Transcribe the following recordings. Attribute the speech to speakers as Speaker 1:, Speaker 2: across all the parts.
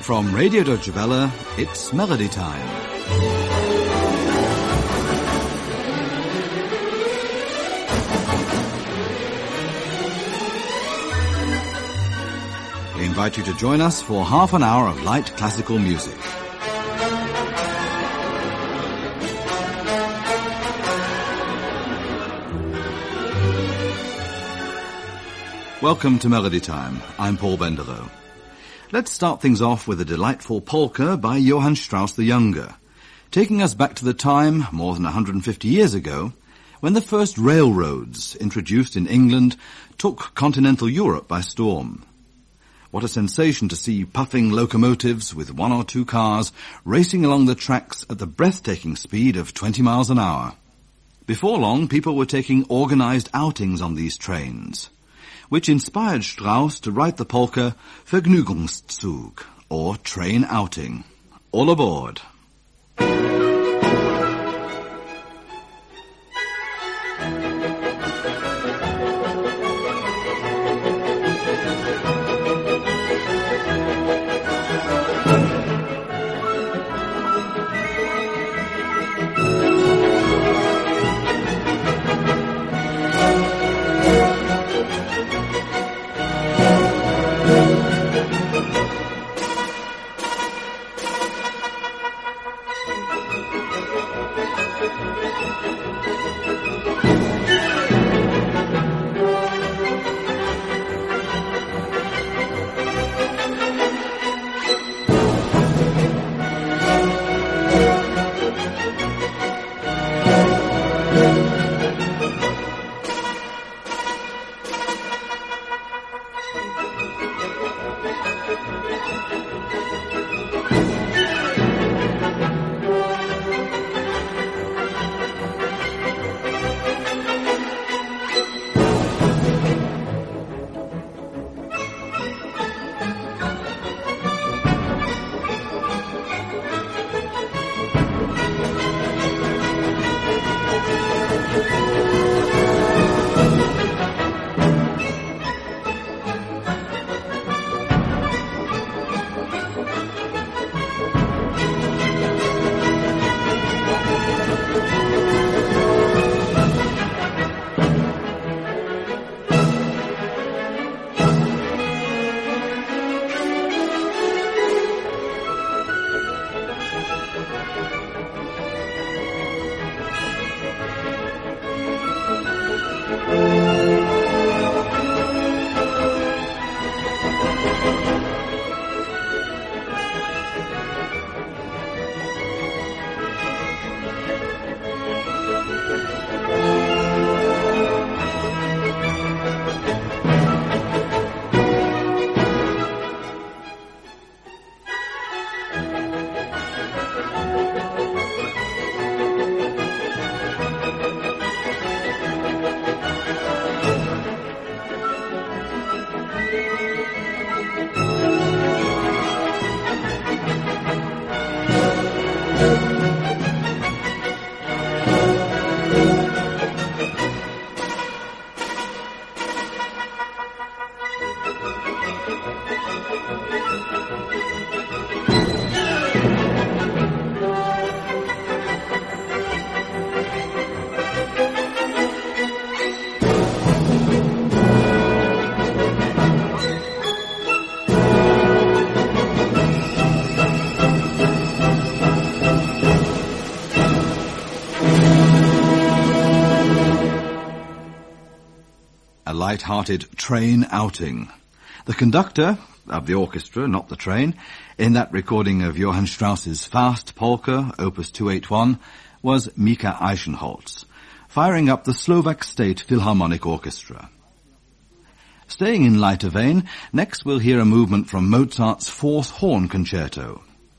Speaker 1: From Radio Deutsche Welle, it's Melody Time. We invite you to join us for half an hour of light classical music. Welcome to Melody Time. I'm Paul Benderow. Let's start things off with a delightful polka by Johann Strauss the Younger, taking us back to the time, more than 150 years ago, when the first railroads, introduced in England, took continental Europe by storm. What a sensation to see puffing locomotives with one or two cars racing along the tracks at the breathtaking speed of 20 miles an hour. Before long, people were taking organized outings on these trains, which inspired Strauss to write the polka Vergnügungszug, or train outing. All aboard! Light-hearted train outing. The conductor of the orchestra, not the train, in that recording of Johann Strauss's Fast Polka, Opus 281, was Mika Eichenholz, firing up the Slovak State Philharmonic Orchestra. Staying in lighter vein, next we'll hear a movement from Mozart's Fourth Horn Concerto.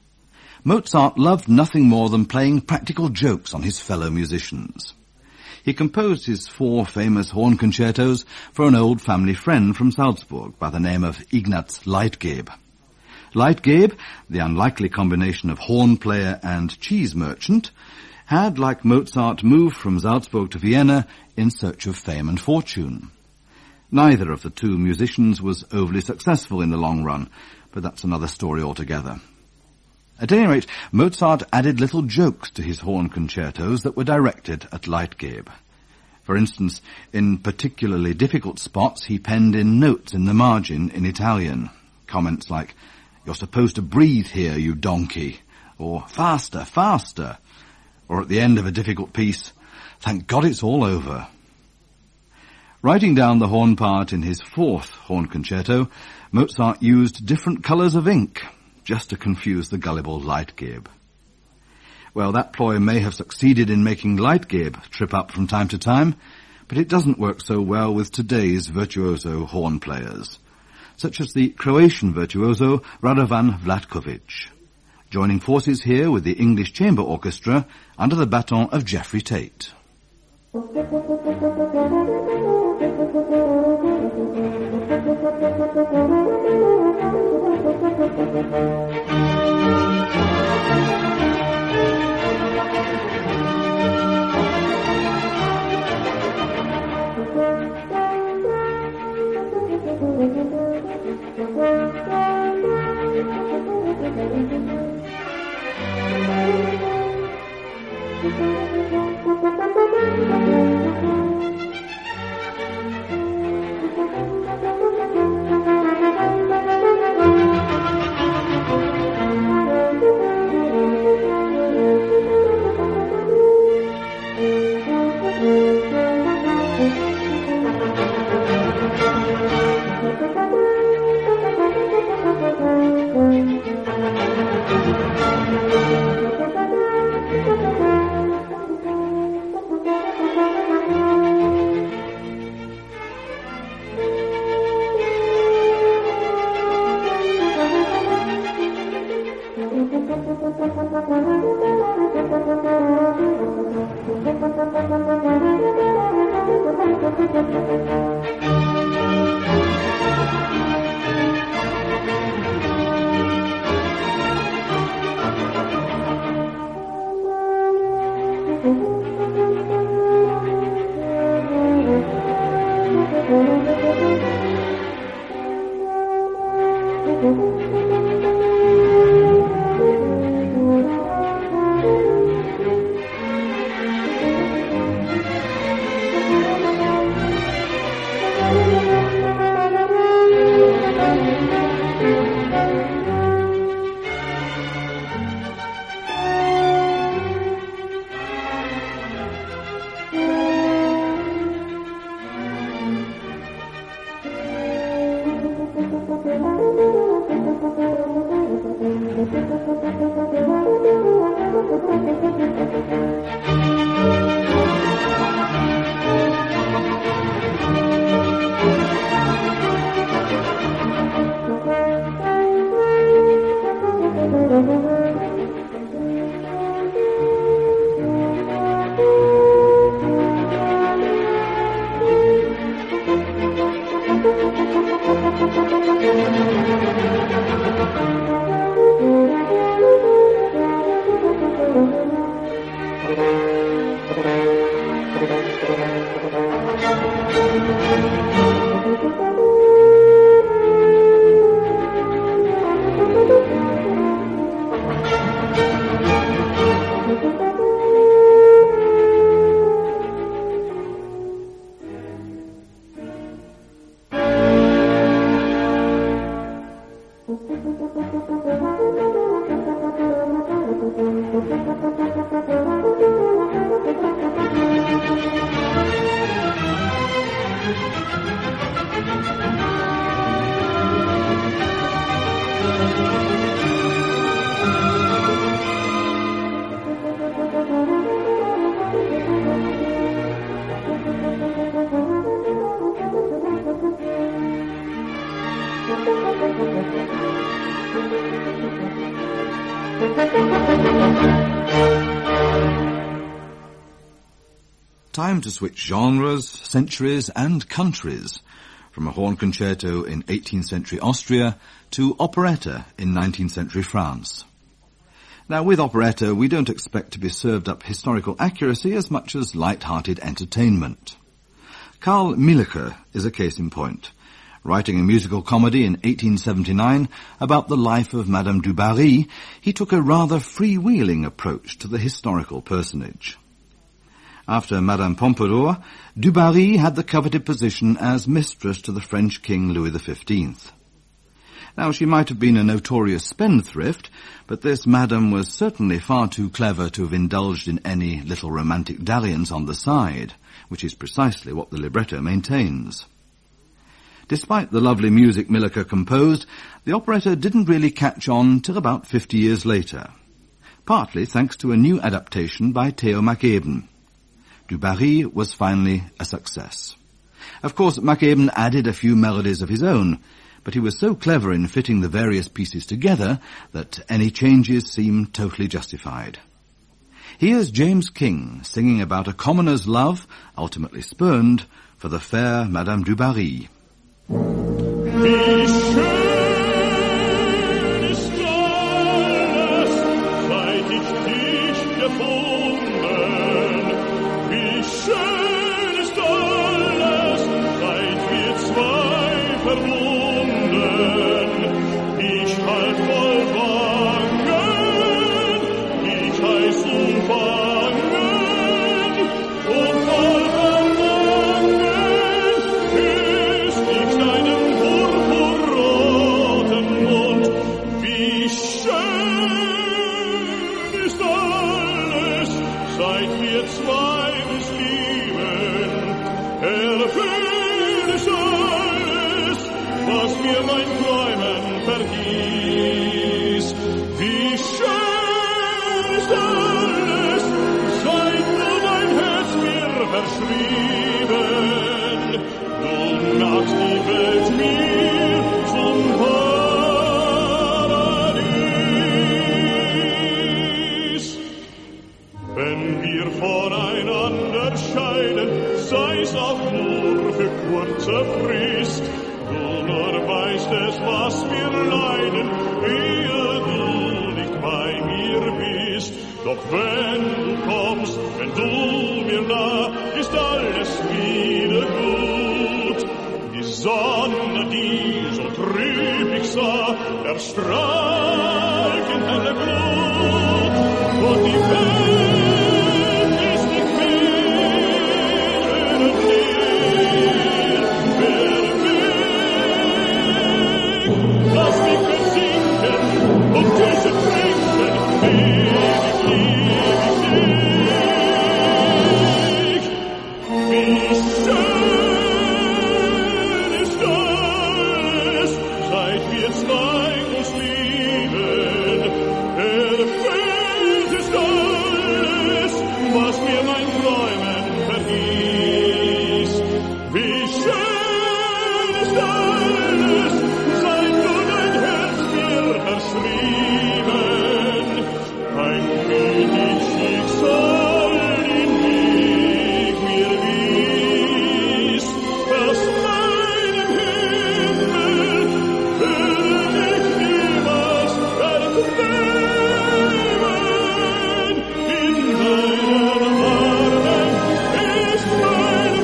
Speaker 1: Mozart loved nothing more than playing practical jokes on his fellow musicians. He composed his 4 famous horn concertos for an old family friend from Salzburg by the name of Ignaz Leitgeb. Leitgeb, the unlikely combination of horn player and cheese merchant, had, like Mozart, moved from Salzburg to Vienna in search of fame and fortune. Neither of the two musicians was overly successful in the long run, but that's another story altogether. At any rate, Mozart added little jokes to his horn concertos that were directed at Leitgeb. For instance, in particularly difficult spots, he penned in notes in the margin in Italian. Comments like, "You're supposed to breathe here, you donkey," or "Faster, faster," or at the end of a difficult piece, "Thank God it's all over." Writing down the horn part in his fourth horn concerto, Mozart used different colours of ink, just to confuse the gullible Leitgeb. Well, that ploy may have succeeded in making Leitgeb trip up from time to time, but it doesn't work so well with today's virtuoso horn players, such as the Croatian virtuoso Radovan Vlatkovic, joining forces here with the English Chamber Orchestra under the baton of Geoffrey Tate. Time to switch genres, centuries and countries, from a horn concerto in 18th century Austria to operetta in 19th century France. Now, with operetta, we don't expect to be served up historical accuracy as much as light-hearted entertainment. Carl Mielke is a case in point. Writing a musical comedy in 1879 about the life of Madame du Barry, he took a rather freewheeling approach to the historical personage. After Madame Pompadour, du Barry had the coveted position as mistress to the French King Louis XV. Now, she might have been a notorious spendthrift, but this madam was certainly far too clever to have indulged in any little romantic dalliance on the side, which is precisely what the libretto maintains. Despite the lovely music Milleker composed, the operetta didn't really catch on till about 50 years later, partly thanks to a new adaptation by Theo Maceben. Du Barry was finally a success. Of course, Maceben added a few melodies of his own, but he was so clever in fitting the various pieces together that any changes seemed totally justified. Here's James King singing about a commoner's love, ultimately spurned, for the fair Madame du Barry.
Speaker 2: Wie schön ist alles, seit ich dich gefunden. Wie schön ist alles, seit wir zwei verbunden. Ich halt voll Bangen, ich heiß umfangen und voll Verlangen küss ich deinen purpurroten Mund. Wie schön ist alles, seit wir zwei uns lieben. Erfüllt ist alles, was mir mein Träumen vergießt. Wie schön ist alles, seit du dein Herz mir verschrieben. Du machst die Welt mir zum Paradies. Wenn wir voneinander scheiden, sei's auch nur für kurze Frist. Du nur weißt es, was wir leiden, ehe du nicht bei mir bist. Doch wenn du kommst, wenn du mir nah, ist alles wieder gut. Die Sonne, die so trüb ich sah, erstrahlt in helle Glut. Und die Welt ist nicht mehr und leer. Wer will, lass mich versinken und Küsse trinken, ewig dich. Wie schön ist alles, seit wir zwei uns lieben. Erfüllt ist alles, was mir mein Träumen vergießt. Wie schön ist alles, seit du dein Herz mir verschrieben. Ein König Schicksal den Weg mir wies, aus meinem Himmel würde ich niemals erträumen. In deinen Armen ist mein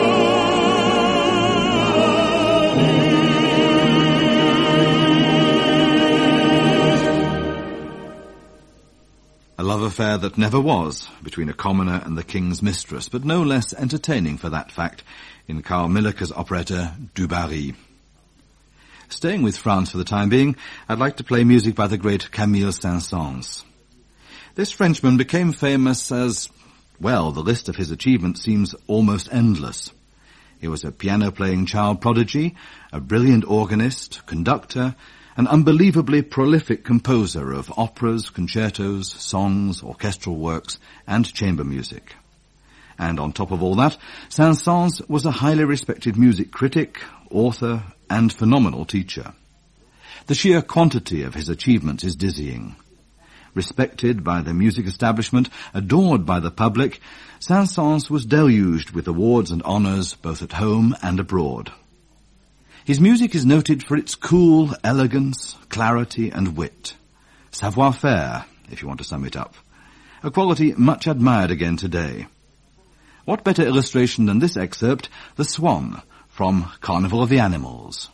Speaker 1: A love affair that never was between a commoner and the king's mistress, but no less entertaining for that fact in Carl Milleker's operetta Du Barry. Staying with France for the time being, I'd like to play music by the great Camille Saint-Saëns. This Frenchman became famous as, well, the list of his achievements seems almost endless. He was a piano-playing child prodigy, a brilliant organist, conductor, an unbelievably prolific composer of operas, concertos, songs, orchestral works, and chamber music. And on top of all that, Saint-Saëns was a highly respected music critic, author, and phenomenal teacher. The sheer quantity of his achievements is dizzying. Respected by the music establishment, adored by the public, Saint-Saëns was deluged with awards and honours both at home and abroad. His music is noted for its cool elegance, clarity and wit. Savoir-faire, if you want to sum it up. A quality much admired again today. What better illustration than this excerpt, The Swan, from Carnival of the Animals.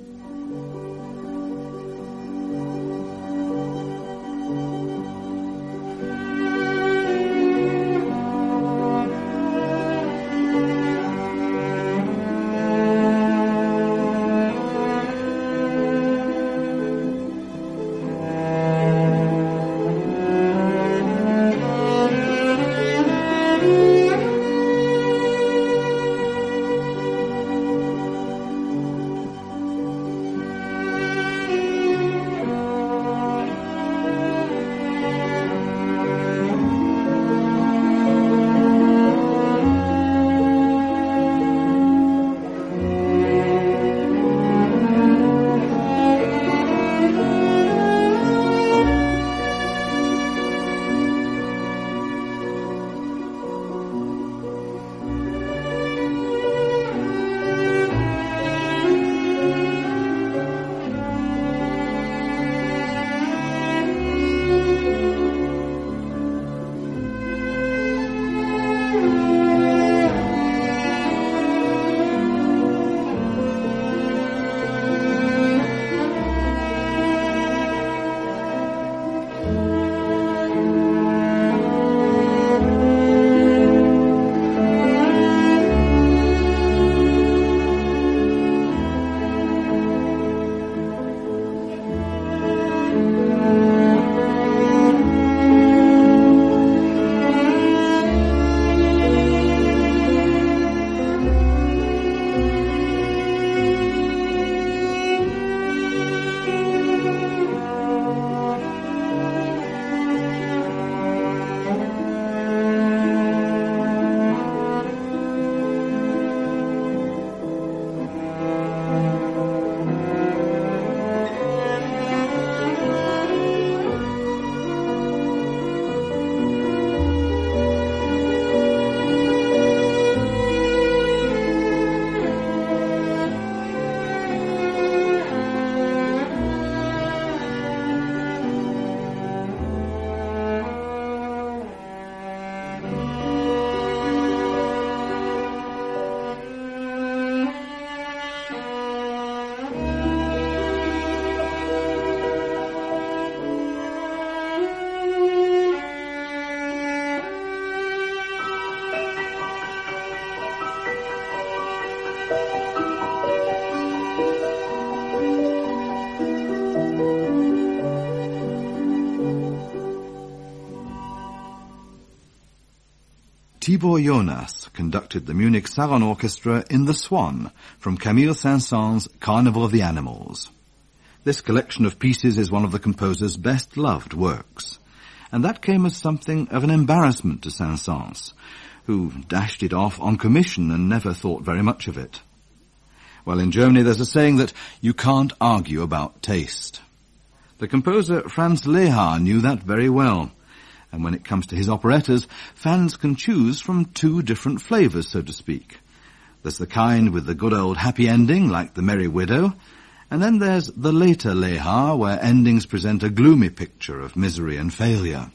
Speaker 1: Tibor Jonas conducted the Munich Salon Orchestra in The Swan from Camille Saint-Saëns' Carnival of the Animals. This collection of pieces is one of the composer's best-loved works, and that came as something of an embarrassment to Saint-Saëns, who dashed it off on commission and never thought very much of it. Well, in Germany there's a saying that you can't argue about taste. The composer Franz Lehár knew that very well, and when it comes to his operettas, fans can choose from two different flavours, so to speak. There's the kind with the good old happy ending, like The Merry Widow, and then there's the later Lehár, where endings present a gloomy picture of misery and failure.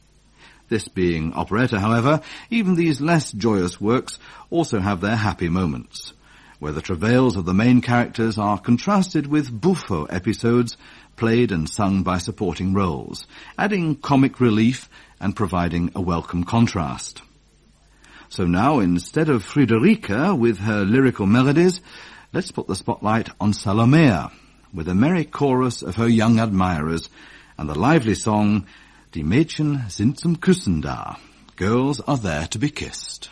Speaker 1: This being operetta, however, even these less joyous works also have their happy moments, where the travails of the main characters are contrasted with buffo episodes played and sung by supporting roles, adding comic relief and providing a welcome contrast. So now, instead of Friederike with her lyrical melodies, let's put the spotlight on Salomea, with a merry chorus of her young admirers and the lively song, Die Mädchen sind zum Küssen da. Girls are there to be kissed.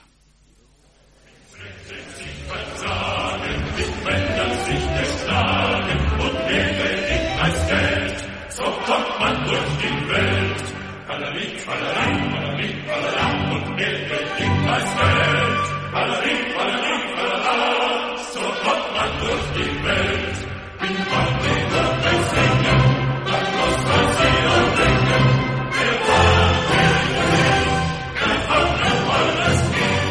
Speaker 2: So kommt man durch die Welt. Ballerin, Ballerin, Ballerin, Ballerin, und Geld bedingt als Geld. Ballerin, Ballerin, Ballerin, so kommt man durch die Welt. Bin Gott, den Gott will singen, dann muss man sie auch denken. Wer war, wer will, wer von dem alles geht.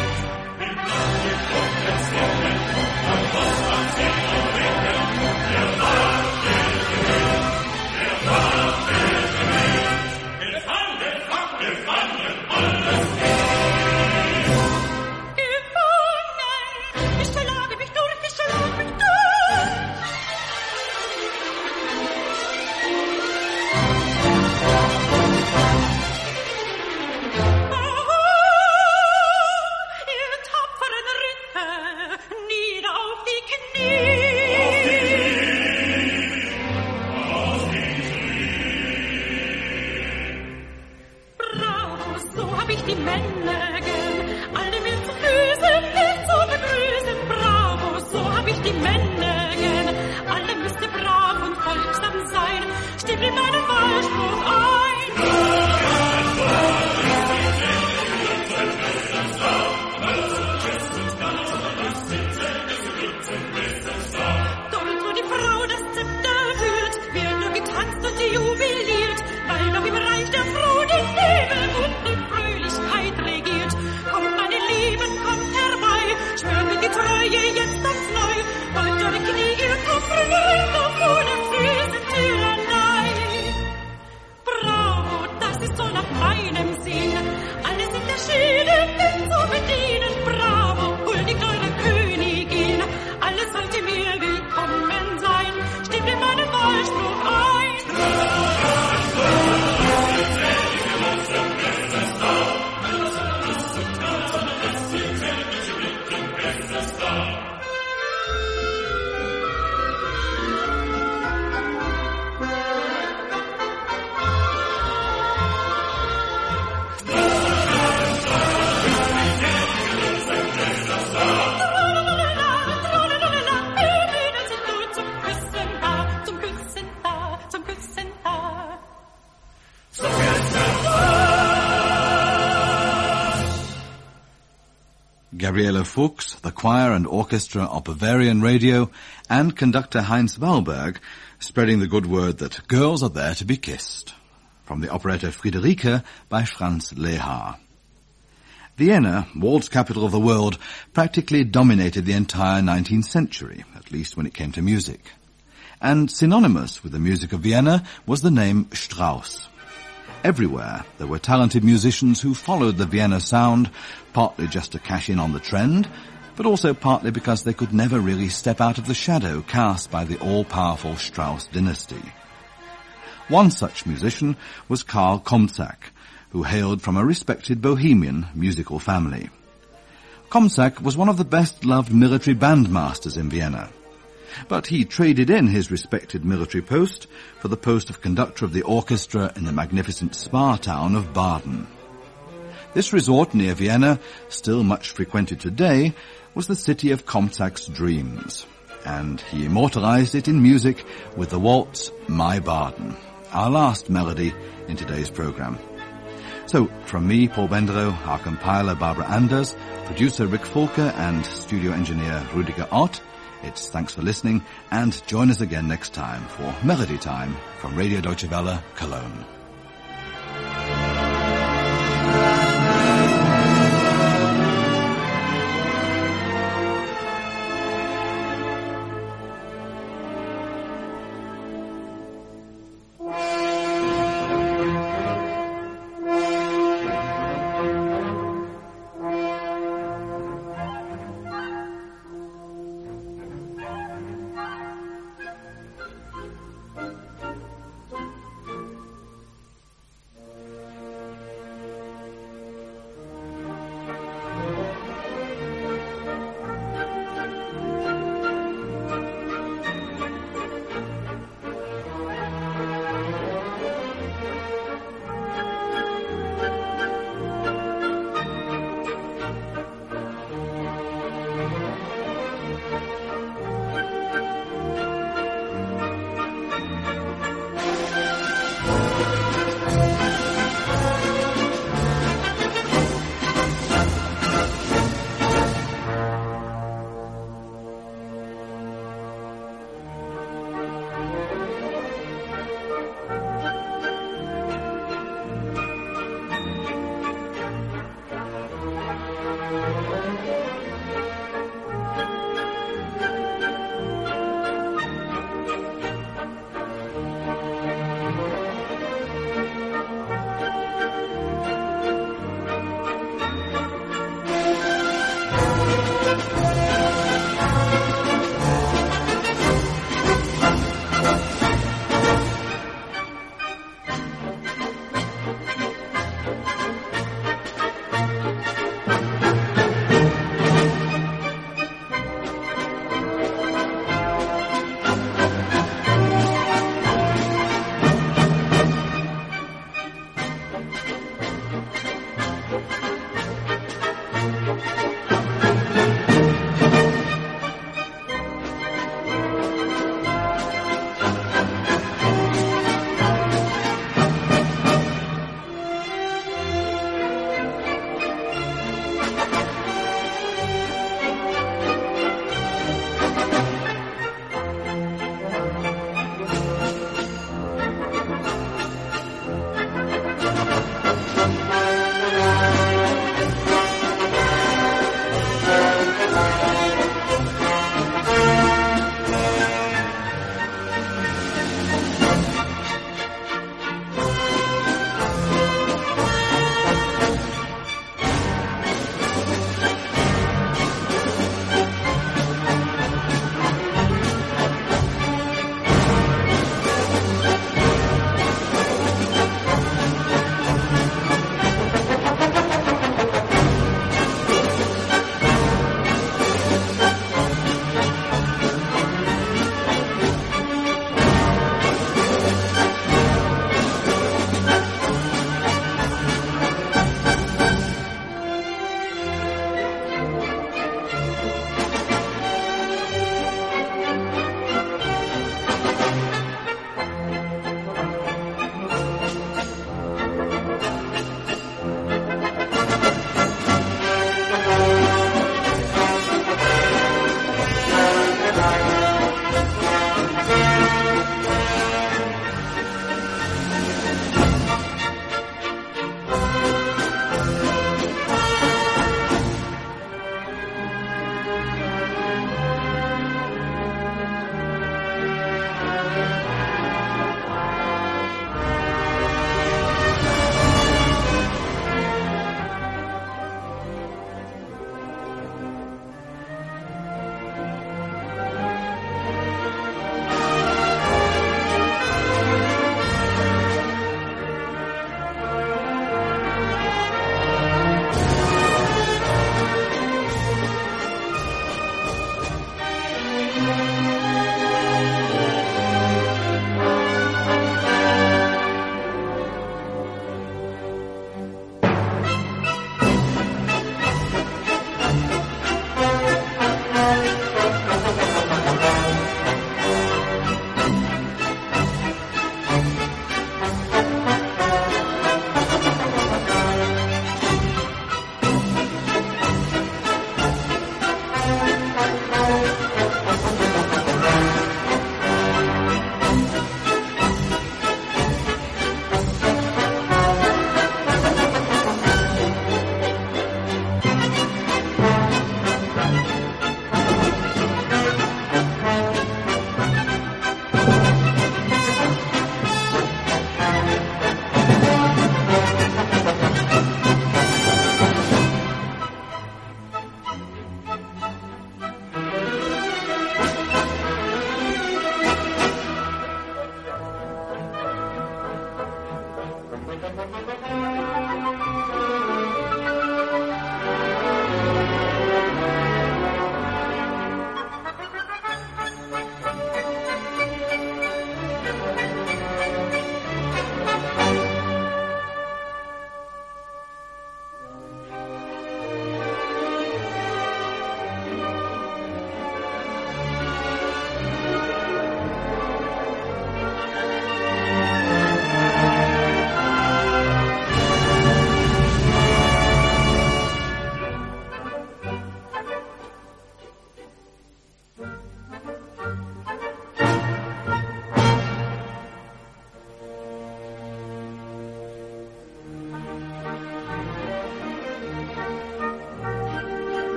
Speaker 1: Gabriele Fuchs, the choir and orchestra of Bavarian Radio, and conductor Heinz Wahlberg, spreading the good word that girls are there to be kissed. From the operetta Friederike by Franz Lehár. Vienna, waltz capital of the world, practically dominated the entire 19th century, at least when it came to music. And synonymous with the music of Vienna was the name Strauss. Everywhere there were talented musicians who followed the Vienna sound, partly just to cash in on the trend, but also partly because they could never really step out of the shadow cast by the all-powerful Strauss dynasty. One such musician was Karl Komzak, who hailed from a respected Bohemian musical family. Komzak was one of the best-loved military bandmasters in Vienna, but he traded in his respected military post for the post of conductor of the orchestra in the magnificent spa town of Baden. This resort near Vienna, still much frequented today, was the city of Komzak's dreams, and he immortalized it in music with the waltz My Baden, our last melody in today's program. So, from me, Paul Benderow, our compiler Barbara Anders, producer Rick Fulker, and studio engineer Rudiger Ott, it's thanks for listening, and join us again next time for Melody Time from Radio Deutsche Welle, Cologne.